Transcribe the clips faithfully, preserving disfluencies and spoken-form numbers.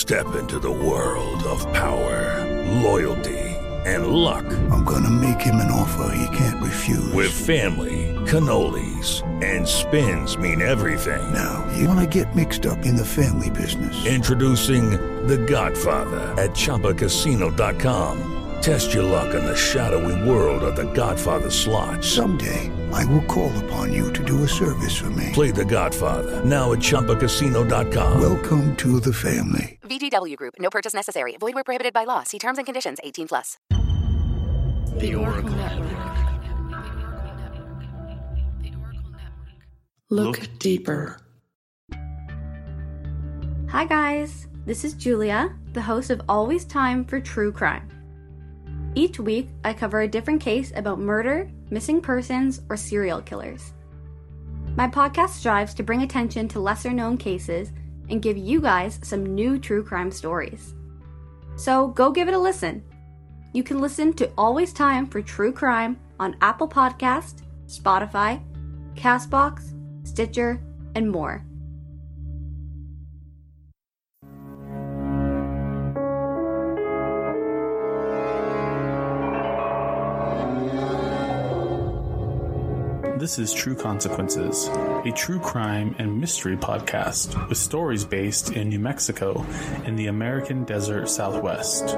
Step into the world of power, loyalty, and luck. I'm gonna make him an offer he can't refuse. With family, cannolis, and spins mean everything. Now, you wanna get mixed up in the family business. Introducing The Godfather at Chumba Casino dot com. Test your luck in the shadowy world of The Godfather slot. Someday, I will call upon you to do a service for me. Play The Godfather, now at Chumba Casino dot com. Welcome to the family. V G W Group. No purchase necessary. Void where prohibited by law. See terms and conditions. eighteen plus. The Oracle Network. Look deeper. Hi guys, this is Julia, the host of Always Time for True Crime. Each week, I cover a different case about murder, missing persons, or serial killers. My podcast strives to bring attention to lesser-known cases and give you guys some new true crime stories. So go give it a listen. You can listen to Always Time for True Crime on Apple Podcast, Spotify, Castbox, Stitcher, and more. This is True Consequences, a true crime and mystery podcast with stories based in New Mexico and the American Desert Southwest.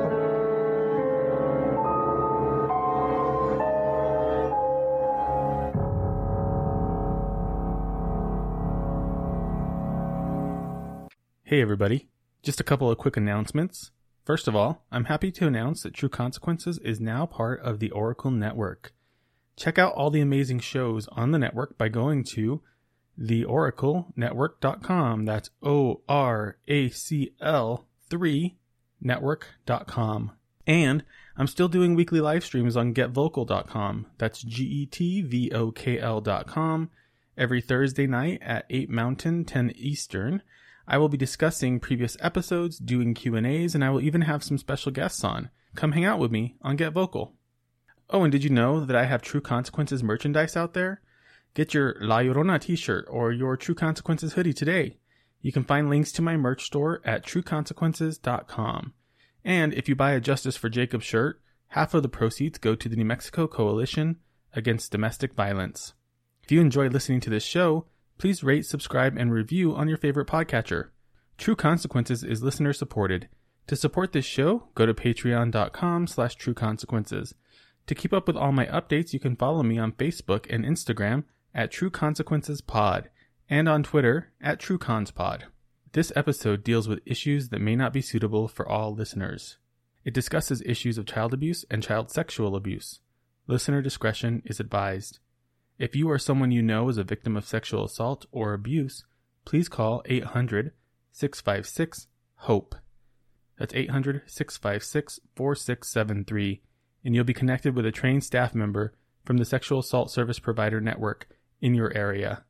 Hey everybody, just a couple of quick announcements. First of all, I'm happy to announce that True Consequences is now part of the Oracle Network. Check out all the amazing shows on the network by going to the oracle network dot com. That's O R A C L three network dot com. And I'm still doing weekly live streams on get vocal dot com. That's G E T V O K L dot com. Every Thursday night at eight Mountain, ten Eastern. I will be discussing previous episodes, doing Q and A's, and I will even have some special guests on. Come hang out with me on Get Vocal. Oh, and did you know that I have True Consequences merchandise out there? Get your La Llorona t-shirt or your True Consequences hoodie today. You can find links to my merch store at true consequences dot com. And if you buy a Justice for Jacob shirt, half of the proceeds go to the New Mexico Coalition Against Domestic Violence. If you enjoy listening to this show, please rate, subscribe, and review on your favorite podcatcher. True Consequences is listener supported. To support this show, go to patreon dot com slash true consequences. To keep up with all my updates, you can follow me on Facebook and Instagram at True Consequences Pod and on Twitter at TrueConsPod. This episode deals with issues that may not be suitable for all listeners. It discusses issues of child abuse and child sexual abuse. Listener discretion is advised. If you or someone you know is a victim of sexual assault or abuse, please call eight hundred, six five six, HOPE. That's eight hundred, six five six, four six seven three. And you'll be connected with a trained staff member from the Sexual Assault Service Provider Network in your area.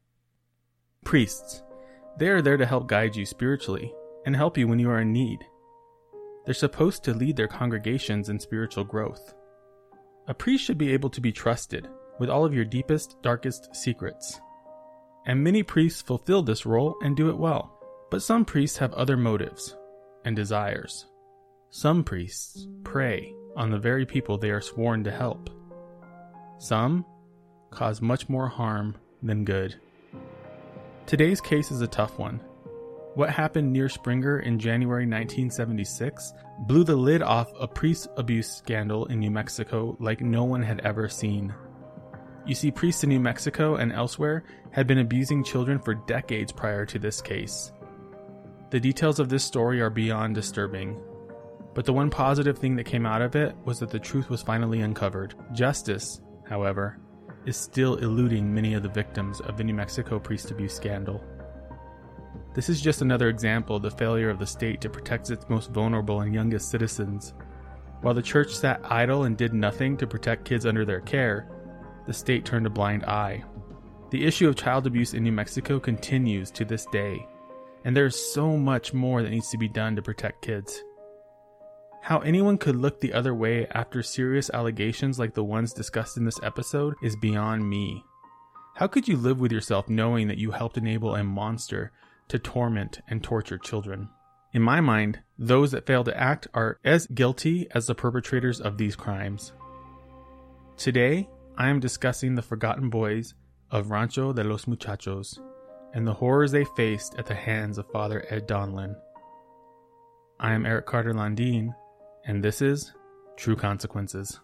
Priests. They are there to help guide you spiritually and help you when you are in need. They're supposed to lead their congregations in spiritual growth. A priest should be able to be trusted with all of your deepest, darkest secrets. And many priests fulfill this role and do it well. But some priests have other motives and desires. Some priests prey on the very people they are sworn to help. Some cause much more harm than good. Today's case is a tough one. What happened near Springer in January nineteen seventy-six blew the lid off a priest abuse scandal in New Mexico like no one had ever seen. You see, priests in New Mexico and elsewhere had been abusing children for decades prior to this case. The details of this story are beyond disturbing. But the one positive thing that came out of it was that the truth was finally uncovered. Justice, however, is still eluding many of the victims of the New Mexico priest abuse scandal. This is just another example of the failure of the state to protect its most vulnerable and youngest citizens. While the church sat idle and did nothing to protect kids under their care, the state turned a blind eye. The issue of child abuse in New Mexico continues to this day, and there is so much more that needs to be done to protect kids. How anyone could look the other way after serious allegations like the ones discussed in this episode is beyond me. How could you live with yourself knowing that you helped enable a monster to torment and torture children? In my mind, those that fail to act are as guilty as the perpetrators of these crimes. Today, I am discussing the forgotten boys of Rancho de los Muchachos and the horrors they faced at the hands of Father Ed Donlin. I am Eric Carter Landine, and this is True Consequences.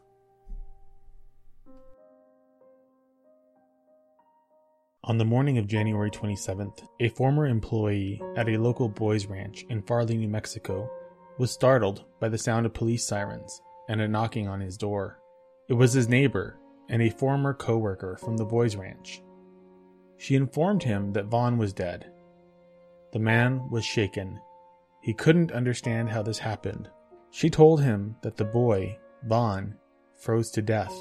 On the morning of January twenty-seventh, a former employee at a local boys ranch in Farley, New Mexico, was startled by the sound of police sirens and a knocking on his door. It was his neighbor and a former co-worker from the boys ranch. She informed him that Vaughn was dead. The man was shaken. He couldn't understand how this happened. She told him that the boy, Vaughn, froze to death.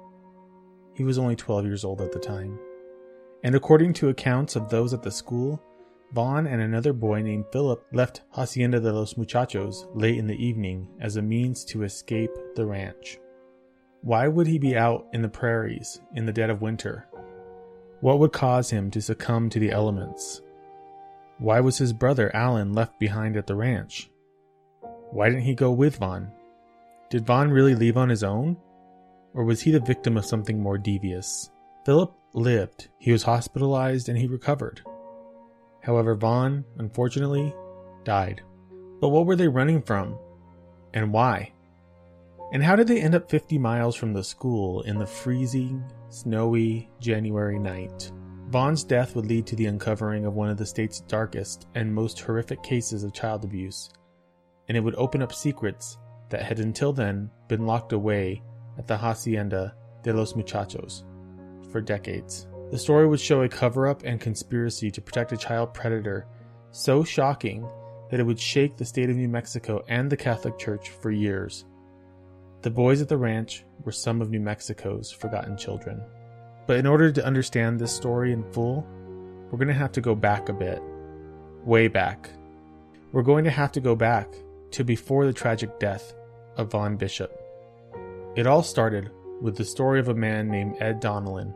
He was only twelve years old at the time. And according to accounts of those at the school, Vaughn and another boy named Philip left Hacienda de los Muchachos late in the evening as a means to escape the ranch. Why would he be out in the prairies in the dead of winter? What would cause him to succumb to the elements? Why was his brother Alan left behind at the ranch? Why didn't he go with Vaughn? Did Vaughn really leave on his own? Or was he the victim of something more devious? Philip lived. He was hospitalized and he recovered. However, Vaughn, unfortunately, died. But what were they running from? And why? And how did they end up fifty miles from the school in the freezing, snowy January night? Vaughn's death would lead to the uncovering of one of the state's darkest and most horrific cases of child abuse, and it would open up secrets that had until then been locked away at the Hacienda de los Muchachos for decades. The story would show a cover-up and conspiracy to protect a child predator so shocking that it would shake the state of New Mexico and the Catholic Church for years. The boys at the ranch were some of New Mexico's forgotten children. But in order to understand this story in full, we're going to have to go back a bit. Way back. We're going to have to go back to before the tragic death of Vaughn Bishop. It all started with the story of a man named Ed Donlin.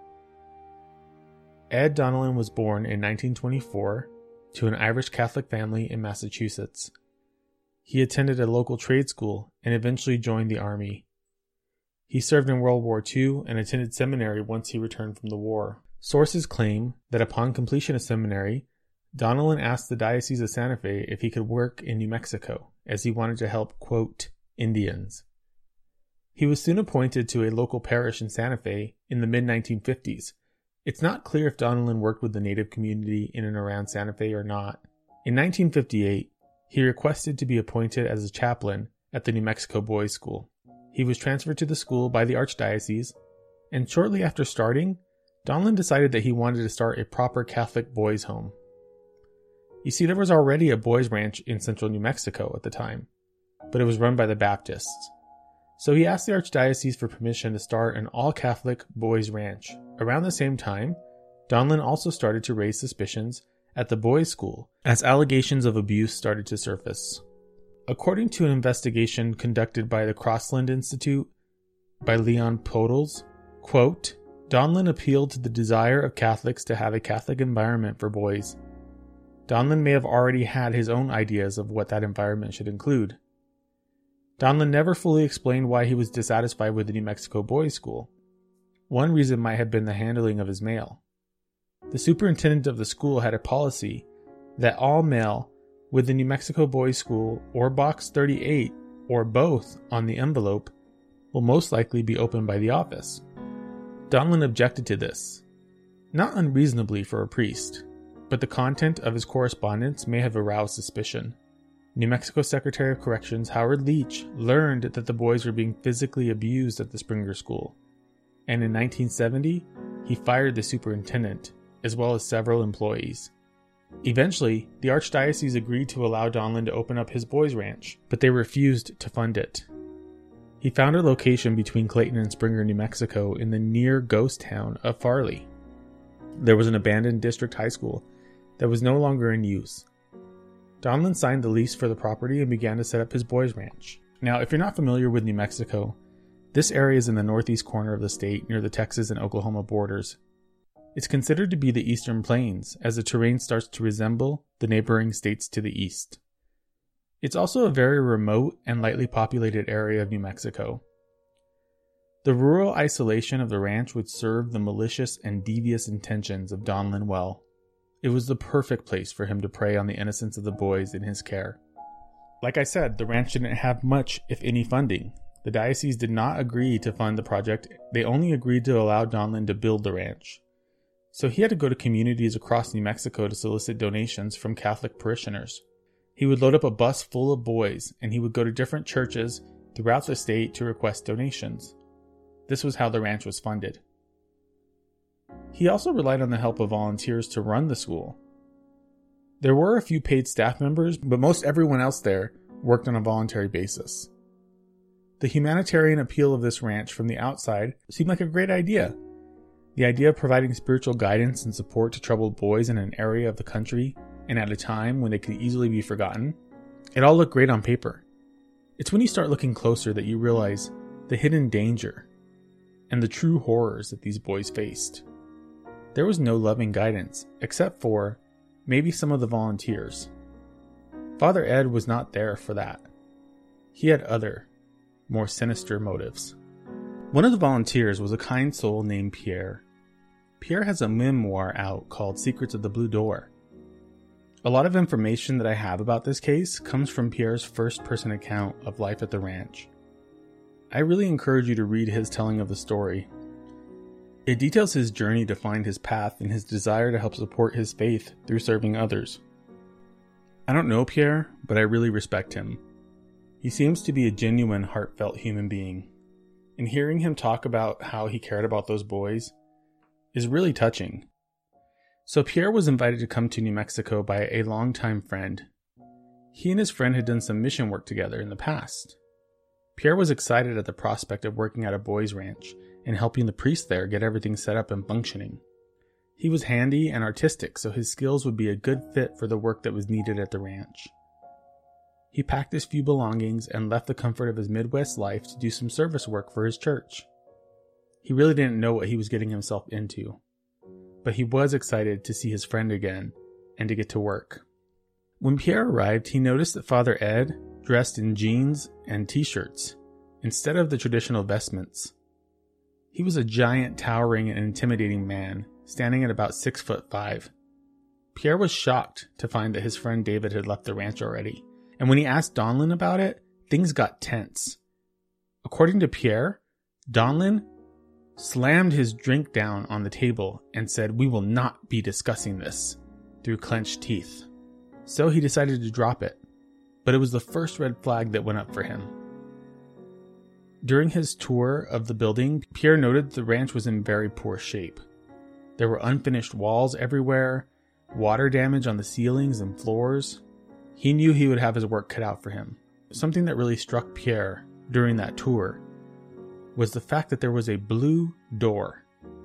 Ed Donlin was born in nineteen twenty-four to an Irish Catholic family in Massachusetts. He attended a local trade school and eventually joined the army. He served in World War Two and attended seminary once he returned from the war. Sources claim that upon completion of seminary, Donlin asked the Diocese of Santa Fe if he could work in New Mexico, as he wanted to help, quote, Indians. He was soon appointed to a local parish in Santa Fe in the mid nineteen fifties. It's not clear if Donlin worked with the native community in and around Santa Fe or not. In nineteen fifty-eight, he requested to be appointed as a chaplain at the New Mexico Boys' School. He was transferred to the school by the Archdiocese, and shortly after starting, Donlin decided that he wanted to start a proper Catholic boys' home. You see, there was already a boys' ranch in central New Mexico at the time, but it was run by the Baptists. So he asked the Archdiocese for permission to start an all-Catholic boys' ranch. Around the same time, Donlin also started to raise suspicions at the boys' school as allegations of abuse started to surface. According to an investigation conducted by the Crossland Institute by Leon Podles, quote, Donlin appealed to the desire of Catholics to have a Catholic environment for boys. Donlin may have already had his own ideas of what that environment should include. Donlin never fully explained why he was dissatisfied with the New Mexico Boys' School. One reason might have been the handling of his mail. The superintendent of the school had a policy that all mail with the New Mexico Boys' School or Box thirty-eight or both on the envelope will most likely be opened by the office. Donlin objected to this, not unreasonably for a priest, but the content of his correspondence may have aroused suspicion. New Mexico Secretary of Corrections Howard Leach learned that the boys were being physically abused at the Springer School, and in nineteen seventy, he fired the superintendent, as well as several employees. Eventually, the Archdiocese agreed to allow Donlin to open up his boys' ranch, but they refused to fund it. He found a location between Clayton and Springer, New Mexico, in the near ghost town of Farley. There was an abandoned district high school that was no longer in use. Donlin signed the lease for the property and began to set up his boys' ranch. Now, if you're not familiar with New Mexico, this area is in the northeast corner of the state near the Texas and Oklahoma borders. It's considered to be the Eastern Plains, as the terrain starts to resemble the neighboring states to the east. It's also a very remote and lightly populated area of New Mexico. The rural isolation of the ranch would serve the malicious and devious intentions of Donlin well. It was the perfect place for him to prey on the innocence of the boys in his care. Like I said, the ranch didn't have much, if any, funding. The diocese did not agree to fund the project. They only agreed to allow Donlin to build the ranch. So he had to go to communities across New Mexico to solicit donations from Catholic parishioners. He would load up a bus full of boys, and he would go to different churches throughout the state to request donations. This was how the ranch was funded. He also relied on the help of volunteers to run the school. There were a few paid staff members, but most everyone else there worked on a voluntary basis. The humanitarian appeal of this ranch from the outside seemed like a great idea. The idea of providing spiritual guidance and support to troubled boys in an area of the country and at a time when they could easily be forgotten, it all looked great on paper. It's when you start looking closer that you realize the hidden danger and the true horrors that these boys faced. There was no loving guidance, except for maybe some of the volunteers. Father Ed was not there for that. He had other, more sinister motives. One of the volunteers was a kind soul named Pierre. Pierre has a memoir out called Secrets of the Blue Door. A lot of information that I have about this case comes from Pierre's first-person account of life at the ranch. I really encourage you to read his telling of the story. It details his journey to find his path and his desire to help support his faith through serving others. I don't know Pierre, but I really respect him. He seems to be a genuine, heartfelt human being. And hearing him talk about how he cared about those boys is really touching. So Pierre was invited to come to New Mexico by a longtime friend. He and his friend had done some mission work together in the past. Pierre was excited at the prospect of working at a boys' ranch and helping the priest there get everything set up and functioning. He was handy and artistic, so his skills would be a good fit for the work that was needed at the ranch. He packed his few belongings and left the comfort of his Midwest life to do some service work for his church. He really didn't know what he was getting himself into, but he was excited to see his friend again and to get to work. When Pierre arrived, he noticed that Father Ed dressed in jeans and t-shirts instead of the traditional vestments. He was a giant, towering, and intimidating man, standing at about six foot five. Pierre was shocked to find that his friend David had left the ranch already, and when he asked Donlin about it, things got tense. According to Pierre, Donlin slammed his drink down on the table and said, "We will not be discussing this," through clenched teeth. So he decided to drop it, but it was the first red flag that went up for him. During his tour of the building, Pierre noted the ranch was in very poor shape. There were unfinished walls everywhere, water damage on the ceilings and floors. He knew he would have his work cut out for him. Something that really struck Pierre during that tour was the fact that there was a blue door.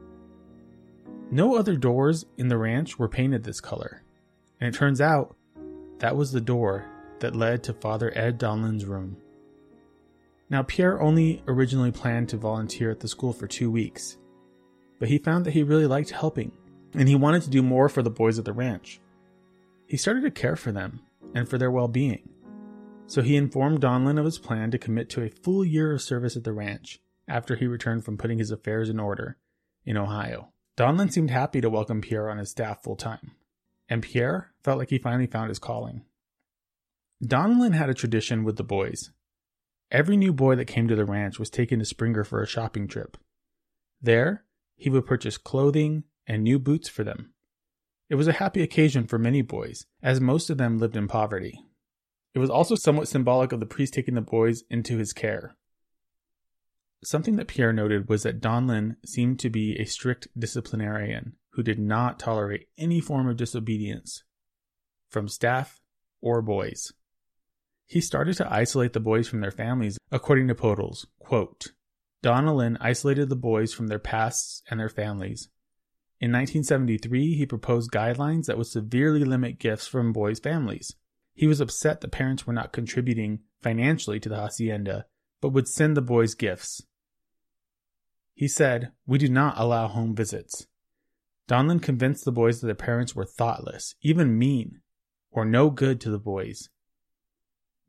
No other doors in the ranch were painted this color, and it turns out that was the door that led to Father Ed Donlin's room. Now, Pierre only originally planned to volunteer at the school for two weeks, but he found that he really liked helping, and he wanted to do more for the boys at the ranch. He started to care for them and for their well-being, so he informed Donlin of his plan to commit to a full year of service at the ranch after he returned from putting his affairs in order in Ohio. Donlin seemed happy to welcome Pierre on his staff full-time, and Pierre felt like he finally found his calling. Donlin had a tradition with the boys. Every new boy that came to the ranch was taken to Springer for a shopping trip. There, he would purchase clothing and new boots for them. It was a happy occasion for many boys, as most of them lived in poverty. It was also somewhat symbolic of the priest taking the boys into his care. Something that Pierre noted was that Donlin seemed to be a strict disciplinarian who did not tolerate any form of disobedience from staff or boys. He started to isolate the boys from their families, according to Podles. Quote, Donlin isolated the boys from their pasts and their families. In nineteen seventy-three, he proposed guidelines that would severely limit gifts from boys' families. He was upset that parents were not contributing financially to the hacienda, but would send the boys gifts. He said, "We do not allow home visits." Donlin convinced the boys that their parents were thoughtless, even mean, or no good to the boys.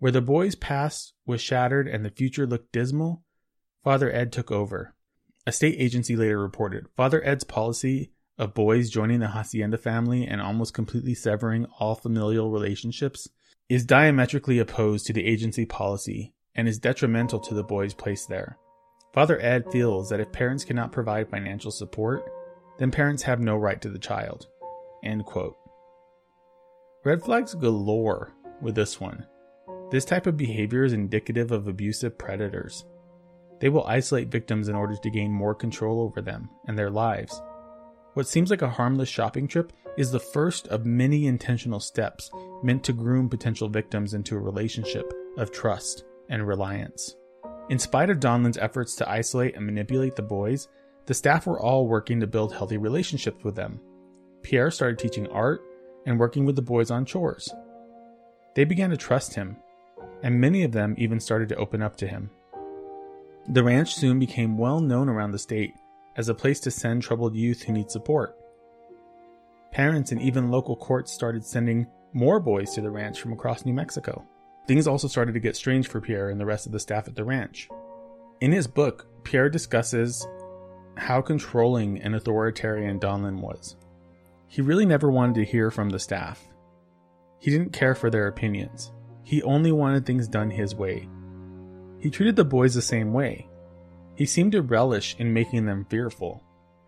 Where the boys' past was shattered and the future looked dismal, Father Ed took over. A state agency later reported, Father Ed's policy of boys joining the Hacienda family and almost completely severing all familial relationships is diametrically opposed to the agency policy and is detrimental to the boys placed there. Father Ed feels that if parents cannot provide financial support, then parents have no right to the child. End quote. Red flags galore with this one. This type of behavior is indicative of abusive predators. They will isolate victims in order to gain more control over them and their lives. What seems like a harmless shopping trip is the first of many intentional steps meant to groom potential victims into a relationship of trust and reliance. In spite of Donlin's efforts to isolate and manipulate the boys, the staff were all working to build healthy relationships with them. Pierre started teaching art and working with the boys on chores. They began to trust him, and many of them even started to open up to him. The ranch soon became well known around the state as a place to send troubled youth who need support. Parents and even local courts started sending more boys to the ranch from across New Mexico. Things also started to get strange for Pierre and the rest of the staff at the ranch. In his book, Pierre discusses how controlling and authoritarian Donlin was. He really never wanted to hear from the staff. He didn't care for their opinions. He only wanted things done his way. He treated the boys the same way. He seemed to relish in making them fearful.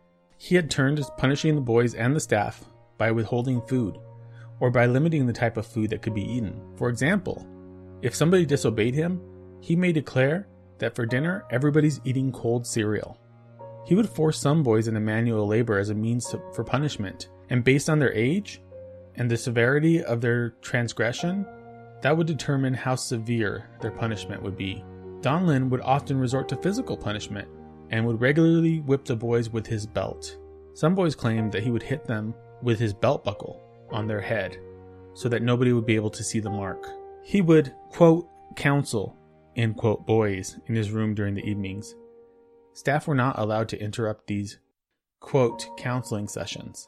He had turned to punishing the boys and the staff by withholding food, or by limiting the type of food that could be eaten. For example, if somebody disobeyed him, he may declare that for dinner, everybody's eating cold cereal. He would force some boys into manual labor as a means to, for punishment, and based on their age and the severity of their transgression, that would determine how severe their punishment would be. Donlin would often resort to physical punishment and would regularly whip the boys with his belt. Some boys claimed that he would hit them with his belt buckle on their head so that nobody would be able to see the mark. He would, quote, counsel, end quote, boys in his room during the evenings. Staff were not allowed to interrupt these, quote, counseling sessions,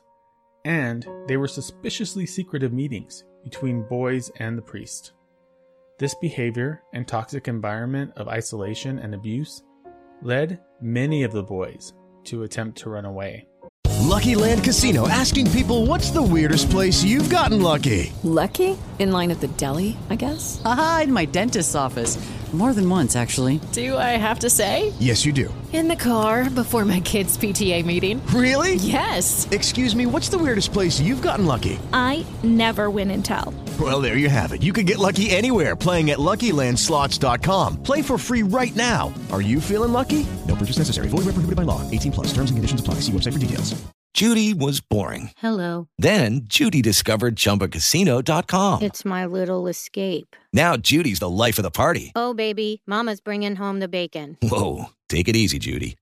and they were suspiciously secretive meetings between boys and the priest. This behavior and toxic environment of isolation and abuse led many of the boys to attempt to run away. Lucky Land Casino, asking people, what's the weirdest place you've gotten lucky? Lucky? In line at the deli, I guess? Aha, in my dentist's office. More than once, actually. Do I have to say? Yes, you do. In the car before my kids' P T A meeting. Really? Yes. Excuse me, what's the weirdest place you've gotten lucky? I never win and tell. Well, there you have it. You can get lucky anywhere, playing at Lucky Land Slots dot com. Play for free right now. Are you feeling lucky? No purchase necessary. Void where prohibited by law. eighteen plus. Terms and conditions apply. See website for details. Judy was boring. Hello. Then Judy discovered Chumba Casino dot com. It's my little escape. Now Judy's the life of the party. Oh, baby, mama's bringing home the bacon. Whoa, take it easy, Judy.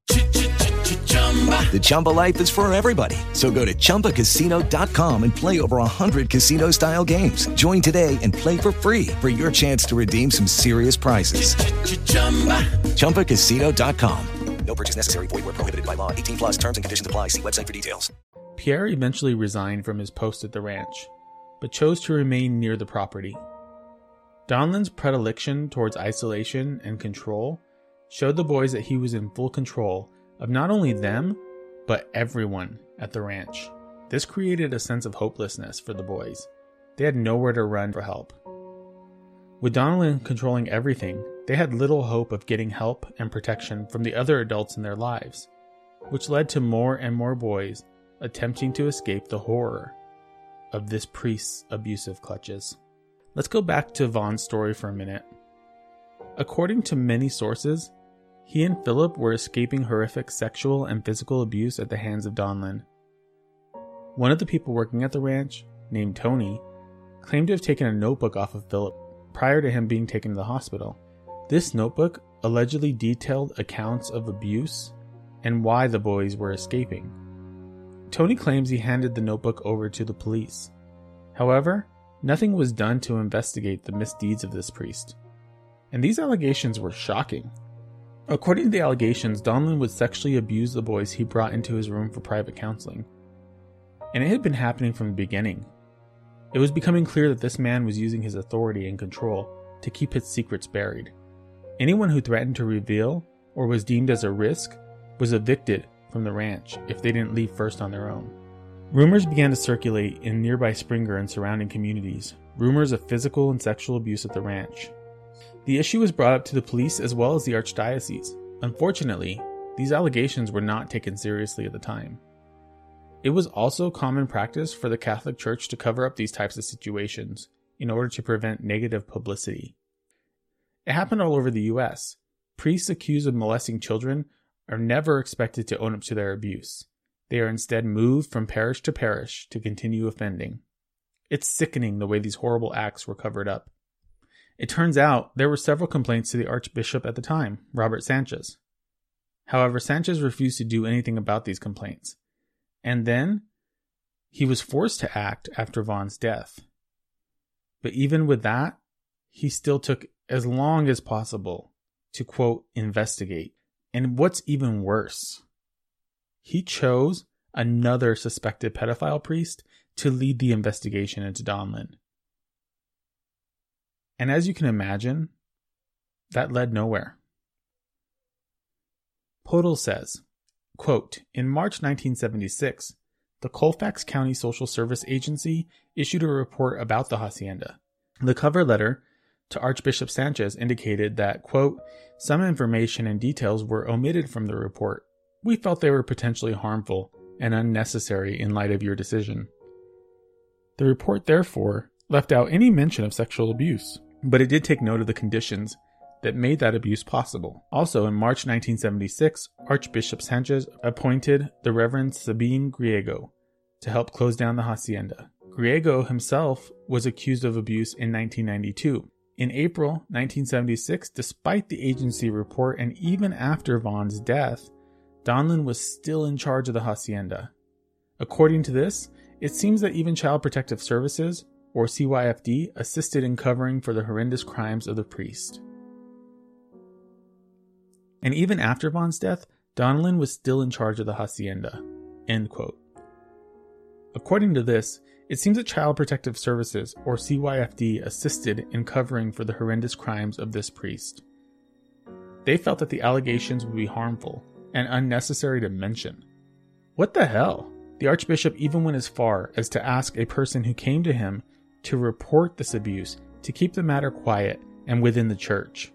The Chumba life is for everybody. So go to Chumba Casino dot com and play over one hundred casino-style games. Join today and play for free for your chance to redeem some serious prizes. Chumba Casino dot com. No purchase necessary. Void where prohibited by law. eighteen plus terms and conditions apply. See website for details. Pierre eventually resigned from his post at the ranch, but chose to remain near the property. Donlin's predilection towards isolation and control showed the boys that he was in full control of not only them, but everyone at the ranch. This created a sense of hopelessness for the boys. They had nowhere to run for help. With Donlin controlling everything, they had little hope of getting help and protection from the other adults in their lives, which led to more and more boys attempting to escape the horror of this priest's abusive clutches. Let's go back to Vaughn's story for a minute. According to many sources, he and Philip were escaping horrific sexual and physical abuse at the hands of Donlin. One of the people working at the ranch, named Tony, claimed to have taken a notebook off of Philip prior to him being taken to the hospital. This notebook allegedly detailed accounts of abuse and why the boys were escaping. Tony claims he handed the notebook over to the police. However, nothing was done to investigate the misdeeds of this priest. And these allegations were shocking. According to the allegations, Donlin would sexually abuse the boys he brought into his room for private counseling. And it had been happening from the beginning. It was becoming clear that this man was using his authority and control to keep its secrets buried. Anyone who threatened to reveal or was deemed as a risk was evicted from the ranch if they didn't leave first on their own. Rumors began to circulate in nearby Springer and surrounding communities, rumors of physical and sexual abuse at the ranch. The issue was brought up to the police as well as the archdiocese. Unfortunately, these allegations were not taken seriously at the time. It was also common practice for the Catholic Church to cover up these types of situations in order to prevent negative publicity. It happened all over the U S. Priests accused of molesting children are never expected to own up to their abuse. They are instead moved from parish to parish to continue offending. It's sickening the way these horrible acts were covered up. It turns out there were several complaints to the Archbishop at the time, Robert Sanchez. However, Sanchez refused to do anything about these complaints. And then he was forced to act after Vaughn's death. But even with that, he still took as long as possible to, quote, investigate. And what's even worse, he chose another suspected pedophile priest to lead the investigation into Donlin. And as you can imagine, that led nowhere. Podol says, quote, in March nineteen seventy-six, the Colfax County Social Service Agency issued a report about the hacienda. The cover letter to Archbishop Sanchez indicated that, quote, some information and details were omitted from the report. We felt they were potentially harmful and unnecessary in light of your decision. The report, therefore, left out any mention of sexual abuse, but it did take note of the conditions that made that abuse possible. Also, in March nineteen seventy-six, Archbishop Sanchez appointed the Reverend Sabine Griego to help close down the hacienda. Griego himself was accused of abuse in nineteen ninety-two. In April nineteen seventy-six, despite the agency report and even after Vaughn's death, Donlin was still in charge of the hacienda. According to this, it seems that even Child Protective Services, or C Y F D, assisted in covering for the horrendous crimes of the priest. And even after Vaughn's death, Donlin was still in charge of the hacienda. End quote. According to this, it seems that Child Protective Services, or C Y F D, assisted in covering for the horrendous crimes of this priest. They felt that the allegations would be harmful and unnecessary to mention. What the hell? The Archbishop even went as far as to ask a person who came to him to report this abuse to keep the matter quiet and within the church.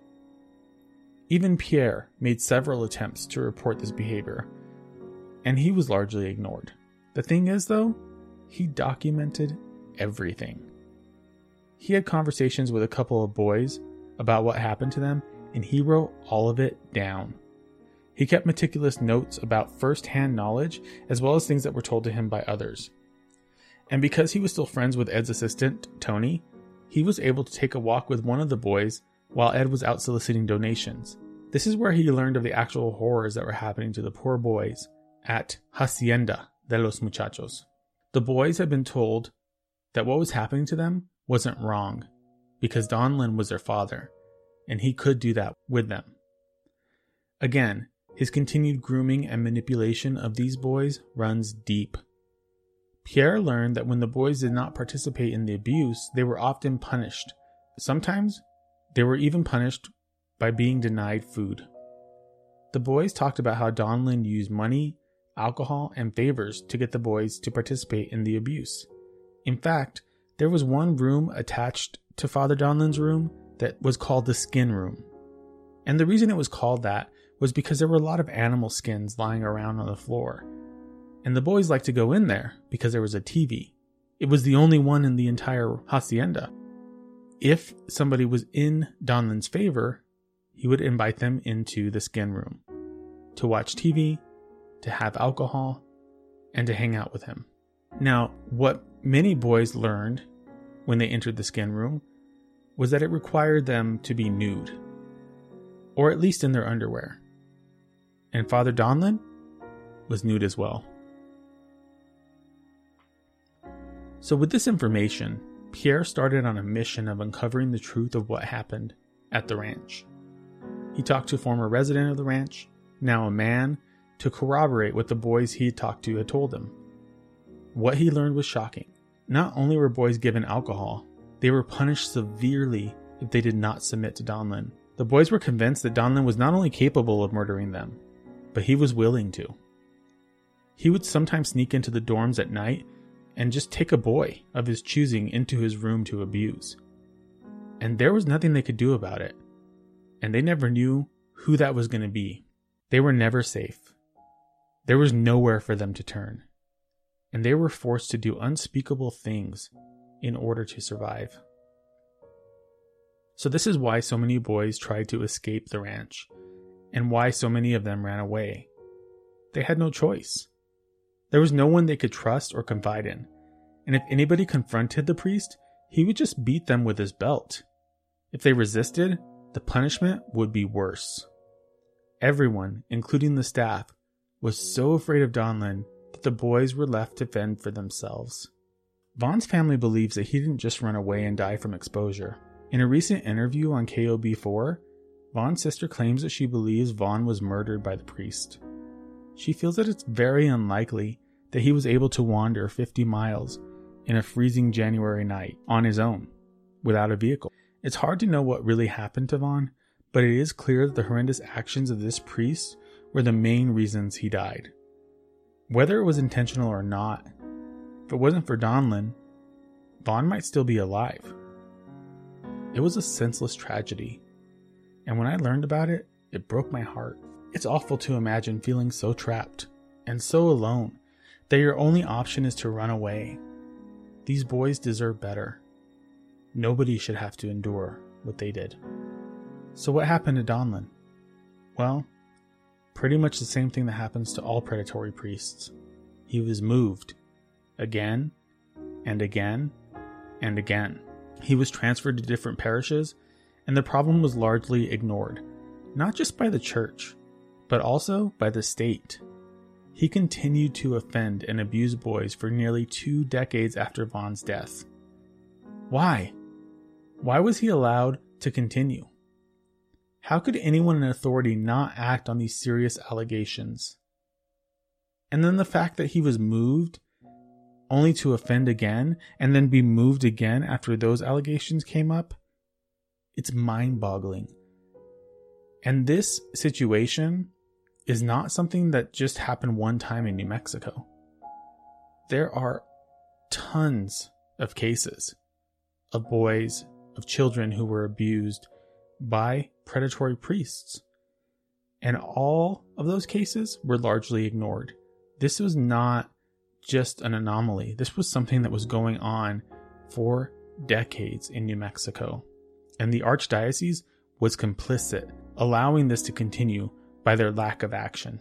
Even Pierre made several attempts to report this behavior, and he was largely ignored. The thing is, though, he documented everything. He had conversations with a couple of boys about what happened to them, and he wrote all of it down. He kept meticulous notes about first-hand knowledge, as well as things that were told to him by others. And because he was still friends with Ed's assistant, Tony, he was able to take a walk with one of the boys while Ed was out soliciting donations. This is where he learned of the actual horrors that were happening to the poor boys at Hacienda de los Muchachos. The boys had been told that what was happening to them wasn't wrong, because Donlin was their father, and he could do that with them. Again, his continued grooming and manipulation of these boys runs deep. Pierre learned that when the boys did not participate in the abuse, they were often punished. Sometimes, they were even punished by being denied food. The boys talked about how Donlin used money, alcohol, and favors to get the boys to participate in the abuse. In fact, there was one room attached to Father Donlin's room that was called the skin room. And the reason it was called that was because there were a lot of animal skins lying around on the floor. And the boys liked to go in there because there was a T V. It was the only one in the entire hacienda. If somebody was in Donlin's favor, he would invite them into the skin room to watch T V, to have alcohol, and to hang out with him. Now, what many boys learned when they entered the skin room was that it required them to be nude, or at least in their underwear. And Father Donlin was nude as well. So with this information, Pierre started on a mission of uncovering the truth of what happened at the ranch. He talked to a former resident of the ranch, now a man, to corroborate what the boys he had talked to had told him. What he learned was shocking. Not only were boys given alcohol, they were punished severely if they did not submit to Donlin. The boys were convinced that Donlin was not only capable of murdering them, but he was willing to. He would sometimes sneak into the dorms at night and just take a boy of his choosing into his room to abuse. And there was nothing they could do about it. And they never knew who that was going to be. They were never safe. There was nowhere for them to turn. And they were forced to do unspeakable things in order to survive. So this is why so many boys tried to escape the ranch, and why so many of them ran away. They had no choice. There was no one they could trust or confide in, and if anybody confronted the priest, he would just beat them with his belt. If they resisted, the punishment would be worse. Everyone, including the staff, was so afraid of Donlin that the boys were left to fend for themselves. Vaughn's family believes that he didn't just run away and die from exposure. In a recent interview on K O B four, Vaughn's sister claims that she believes Vaughn was murdered by the priest. She feels that it's very unlikely that he was able to wander fifty miles in a freezing January night on his own, without a vehicle. It's hard to know what really happened to Vaughn, but it is clear that the horrendous actions of this priest were the main reasons he died. Whether it was intentional or not, if it wasn't for Donlin, Vaughn might still be alive. It was a senseless tragedy, and when I learned about it, it broke my heart. It's awful to imagine feeling so trapped and so alone that your only option is to run away. These boys deserve better. Nobody should have to endure what they did. So what happened to Donlin? Well, pretty much the same thing that happens to all predatory priests. He was moved again and again and again. He was transferred to different parishes, and the problem was largely ignored, not just by the church, but also by the state. He continued to offend and abuse boys for nearly two decades after Vaughn's death. Why? Why was he allowed to continue? How could anyone in authority not act on these serious allegations? And then the fact that he was moved only to offend again, and then be moved again after those allegations came up? It's mind-boggling. And this situation is not something that just happened one time in New Mexico. There are tons of cases of boys, of children who were abused by predatory priests. And all of those cases were largely ignored. This was not just an anomaly. This was something that was going on for decades in New Mexico. And the Archdiocese was complicit, allowing this to continue by their lack of action.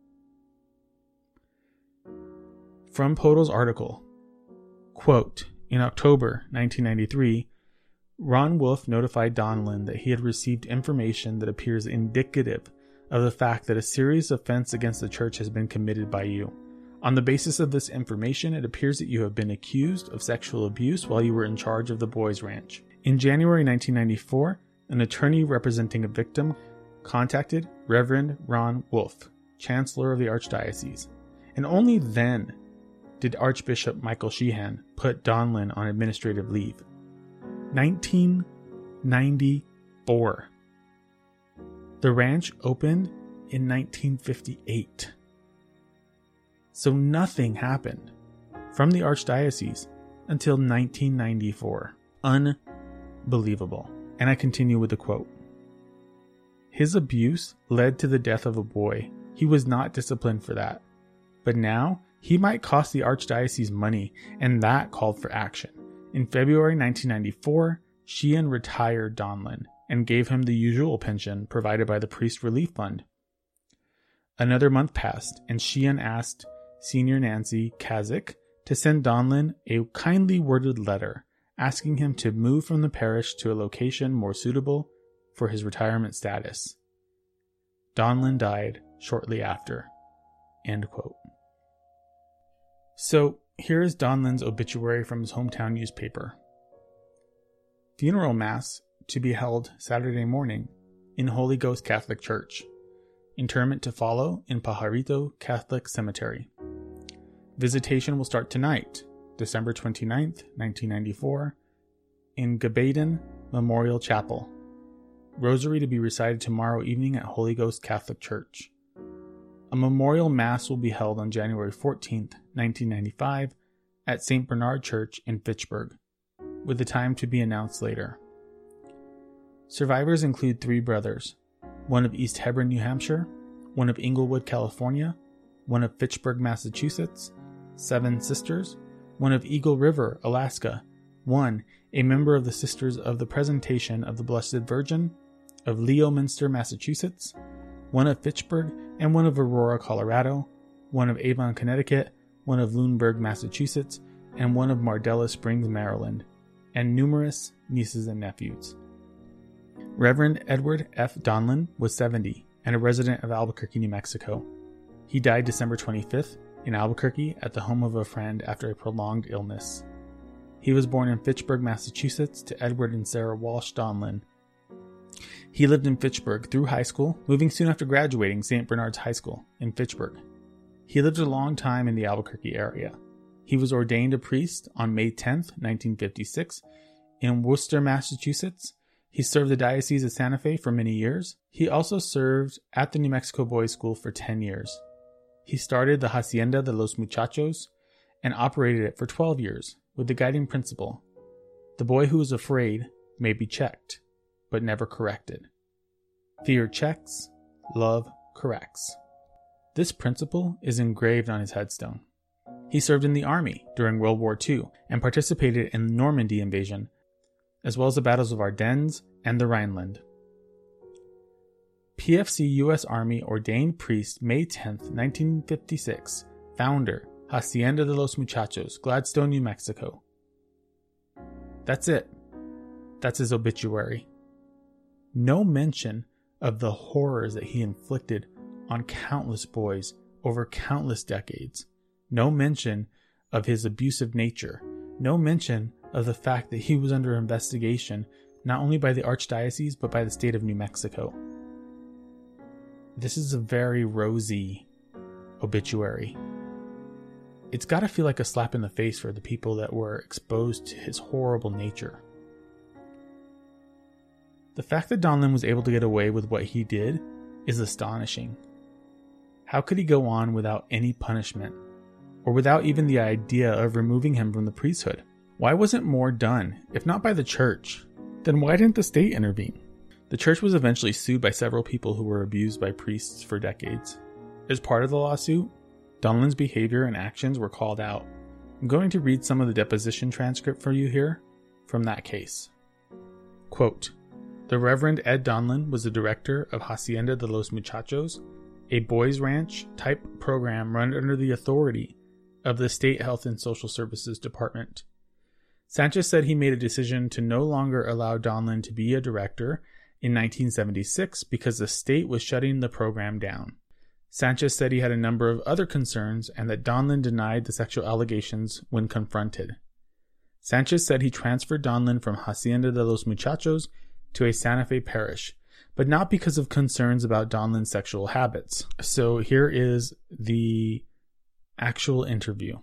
From Podol's article, quote, in October nineteen ninety-three, Ron Wolf notified Donlin that he had received information that appears indicative of the fact that a serious offense against the church has been committed by you. On the basis of this information, it appears that you have been accused of sexual abuse while you were in charge of the boys' ranch. In January nineteen ninety-four, an attorney representing a victim contacted Reverend Ron Wolf, Chancellor of the Archdiocese, and only then did Archbishop Michael Sheehan put Donlin on administrative leave. nineteen ninety-four. The ranch opened in nineteen fifty-eight. So nothing happened from the Archdiocese until nineteen ninety-four. Unbelievable. And I continue with the quote. His abuse led to the death of a boy. He was not disciplined for that. But now, he might cost the Archdiocese money, and that called for action. In February nineteen ninety-four, Sheehan retired Donlin and gave him the usual pension provided by the Priest Relief Fund. Another month passed, and Sheehan asked Senior Nancy Kazik to send Donlin a kindly worded letter asking him to move from the parish to a location more suitable for his retirement status. Donlin died shortly after. End quote. So here is Donlin's obituary from his hometown newspaper. Funeral Mass to be held Saturday morning in Holy Ghost Catholic Church. Interment to follow in Pajarito Catholic Cemetery. Visitation will start tonight, December twenty-ninth, nineteen ninety-four, in Gabaden Memorial Chapel. Rosary to be recited tomorrow evening at Holy Ghost Catholic Church. A memorial mass will be held on January fourteenth, nineteen ninety-five at Saint Bernard Church in Fitchburg, with the time to be announced later. Survivors include three brothers, one of East Hebron, New Hampshire, one of Inglewood, California, one of Fitchburg, Massachusetts, seven sisters, one of Eagle River, Alaska, one, a member of the Sisters of the Presentation of the Blessed Virgin, of Leominster, Massachusetts, one of Fitchburg, and one of Aurora, Colorado, one of Avon, Connecticut, one of Lunenburg, Massachusetts, and one of Mardella Springs, Maryland, and numerous nieces and nephews. Reverend Edward F. Donlin was seventy and a resident of Albuquerque, New Mexico. He died December twenty-fifth in Albuquerque at the home of a friend after a prolonged illness. He was born in Fitchburg, Massachusetts to Edward and Sarah Walsh Donlin. He lived in Fitchburg through high school, moving soon after graduating Saint Bernard's High School in Fitchburg. He lived a long time in the Albuquerque area. He was ordained a priest on May tenth, nineteen fifty-six, in Worcester, Massachusetts. He served the Diocese of Santa Fe for many years. He also served at the New Mexico Boys' School for ten years. He started the Hacienda de los Muchachos and operated it for twelve years with the guiding principle: the boy who is afraid may be checked, but never corrected. Fear checks, love corrects. This principle is engraved on his headstone. He served in the army during World War Two and participated in the Normandy invasion, as well as the battles of Ardennes and the Rhineland. P F C U S Army ordained priest May tenth, nineteen fifty-six, founder, Hacienda de los Muchachos, Gladstone, New Mexico. That's it. That's his obituary. No mention of the horrors that he inflicted on countless boys over countless decades. No mention of his abusive nature. No mention of the fact that he was under investigation not only by the Archdiocese but by the state of New Mexico. This is a very rosy obituary. It's got to feel like a slap in the face for the people that were exposed to his horrible nature. The fact that Donlin was able to get away with what he did is astonishing. How could he go on without any punishment, or without even the idea of removing him from the priesthood? Why wasn't more done, if not by the church? Then why didn't the state intervene? The church was eventually sued by several people who were abused by priests for decades. As part of the lawsuit, Donlin's behavior and actions were called out. I'm going to read some of the deposition transcript for you here from that case. Quote, "The Reverend Ed Donlin was the director of Hacienda de los Muchachos, a boys' ranch type program run under the authority of the State Health and Social Services Department. Sanchez said he made a decision to no longer allow Donlin to be a director in nineteen seventy-six because the state was shutting the program down. Sanchez said he had a number of other concerns and that Donlin denied the sexual allegations when confronted. Sanchez said he transferred Donlin from Hacienda de los Muchachos to a Santa Fe parish, but not because of concerns about Donlin's sexual habits." So here is the actual interview.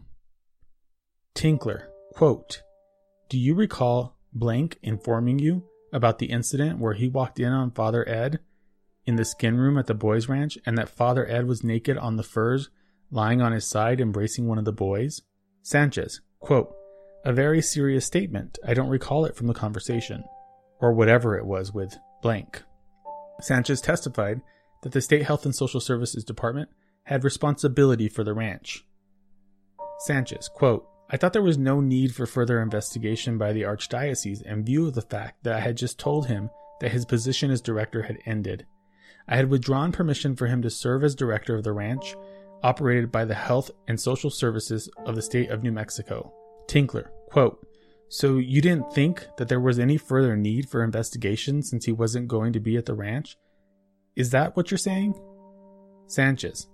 Tinkler, quote, "Do you recall blank informing you about the incident where he walked in on Father Ed in the skin room at the boys' ranch and that Father Ed was naked on the furs, lying on his side, embracing one of the boys?" Sanchez, quote, "A very serious statement. I don't recall it from the conversation," or whatever it was with blank. Sanchez testified that the State Health and Social Services Department had responsibility for the ranch. Sanchez, quote, "I thought there was no need for further investigation by the Archdiocese in view of the fact that I had just told him that his position as director had ended. I had withdrawn permission for him to serve as director of the ranch operated by the Health and Social Services of the state of New Mexico." Tinkler, quote, "So you didn't think that there was any further need for investigation since he wasn't going to be at the ranch? Is that what you're saying?" Sanchez,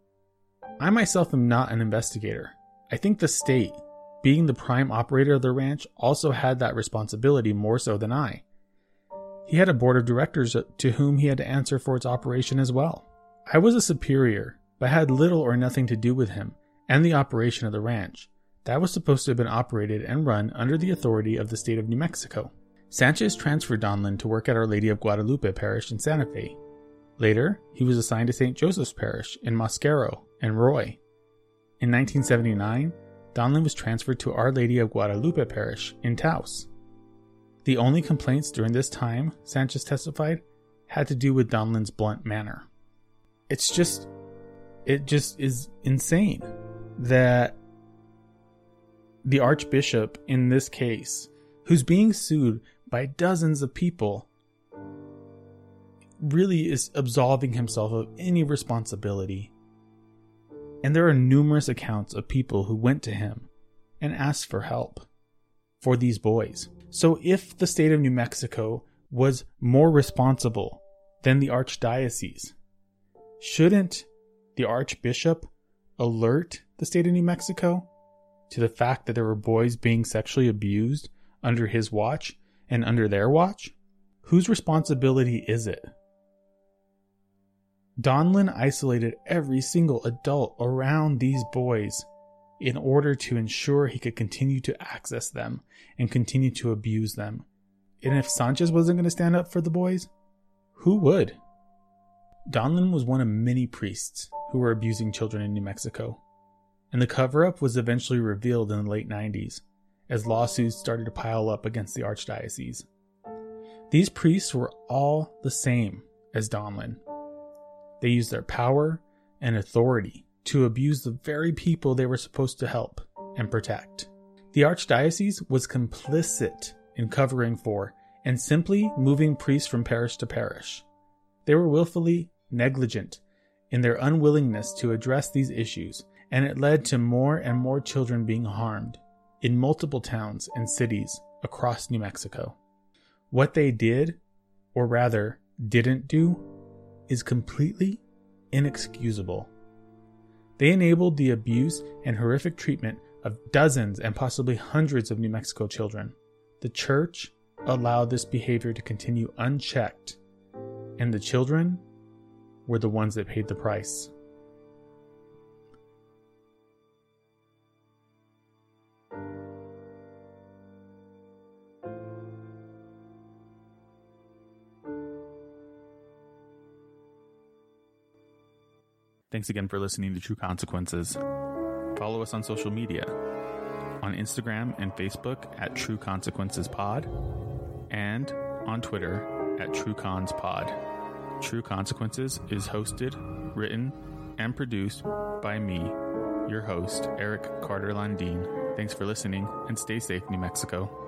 "I myself am not an investigator. I think the state, being the prime operator of the ranch, also had that responsibility more so than I. He had a board of directors to whom he had to answer for its operation as well. I was a superior, but had little or nothing to do with him and the operation of the ranch. That was supposed to have been operated and run under the authority of the state of New Mexico." Sanchez transferred Donlin to work at Our Lady of Guadalupe Parish in Santa Fe. Later, he was assigned to Saint Joseph's Parish in Mosquero and Roy. In nineteen seventy-nine, Donlin was transferred to Our Lady of Guadalupe Parish in Taos. The only complaints during this time, Sanchez testified, had to do with Donlin's blunt manner. It's just, it just is insane that the Archbishop in this case, who's being sued by dozens of people, really is absolving himself of any responsibility. And there are numerous accounts of people who went to him and asked for help for these boys. So if the state of New Mexico was more responsible than the archdiocese, shouldn't the Archbishop alert the state of New Mexico to the fact that there were boys being sexually abused under his watch and under their watch? Whose responsibility is it? Donlin isolated every single adult around these boys in order to ensure he could continue to access them and continue to abuse them. And if Sanchez wasn't going to stand up for the boys, who would? Donlin was one of many priests who were abusing children in New Mexico, and the cover-up was eventually revealed in the late nineties as lawsuits started to pile up against the archdiocese. These priests were all the same as Donlin. They used their power and authority to abuse the very people they were supposed to help and protect. The archdiocese was complicit in covering for and simply moving priests from parish to parish. They were willfully negligent in their unwillingness to address these issues, and it led to more and more children being harmed in multiple towns and cities across New Mexico. What they did, or rather didn't do, is completely inexcusable. They enabled the abuse and horrific treatment of dozens and possibly hundreds of New Mexico children. The church allowed this behavior to continue unchecked, and the children were the ones that paid the price. Thanks again for listening to True Consequences. Follow us on social media, on Instagram and Facebook at True Consequences Pod, and on Twitter at True Cons Pod. True Consequences is hosted, written, and produced by me, your host, Eric Carter Landine. Thanks for listening, and stay safe, New Mexico.